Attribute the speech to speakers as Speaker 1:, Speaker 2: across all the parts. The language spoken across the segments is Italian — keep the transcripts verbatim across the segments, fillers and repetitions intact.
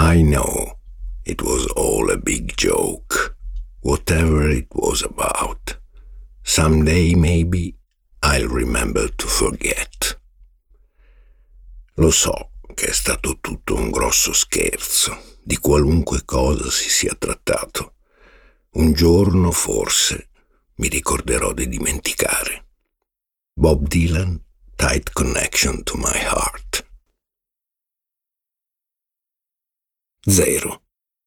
Speaker 1: I know it was all a big joke, whatever it was about. Someday maybe I'll remember to forget. Lo so che è stato tutto un grosso scherzo, di qualunque cosa si sia trattato. Un giorno forse mi ricorderò di dimenticare. Bob Dylan, Tight Connection to My Heart. Zero.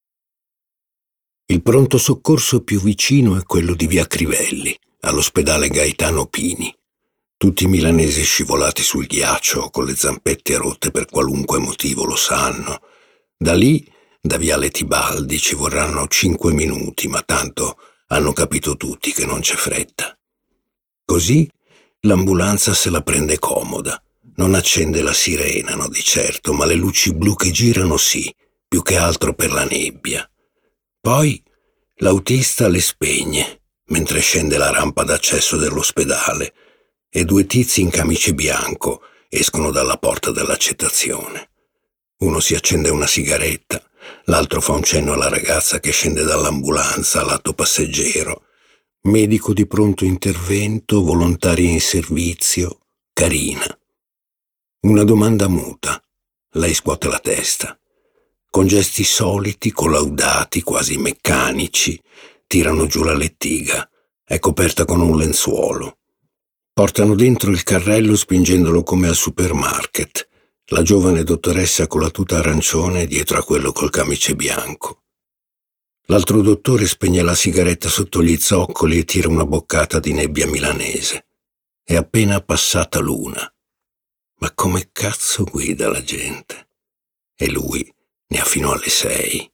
Speaker 1: Il pronto soccorso più vicino è quello di via Crivelli, all'ospedale Gaetano Pini. Tutti i milanesi scivolati sul ghiaccio con le zampette rotte per qualunque motivo lo sanno. Da lì, da viale Tibaldi, ci vorranno cinque minuti, ma tanto hanno capito tutti che non c'è fretta. Così l'ambulanza se la prende comoda. Non accende la sirena, no di certo, ma le luci blu che girano sì, più che altro per la nebbia. Poi l'autista le spegne, mentre scende la rampa d'accesso dell'ospedale, e due tizi in camice bianco escono dalla porta dell'accettazione. Uno si accende una sigaretta, l'altro fa un cenno alla ragazza che scende dall'ambulanza al lato passeggero. Medico di pronto intervento, volontaria in servizio, carina. Una domanda muta. Lei scuote la testa. Con gesti soliti, collaudati, quasi meccanici, tirano giù la lettiga. È coperta con un lenzuolo. Portano dentro il carrello spingendolo come al supermarket. La giovane dottoressa con la tuta arancione dietro a quello col camice bianco. L'altro dottore spegne la sigaretta sotto gli zoccoli e tira una boccata di nebbia milanese. È appena passata l'una. Ma come cazzo guida la gente? E lui ne ha fino alle sei.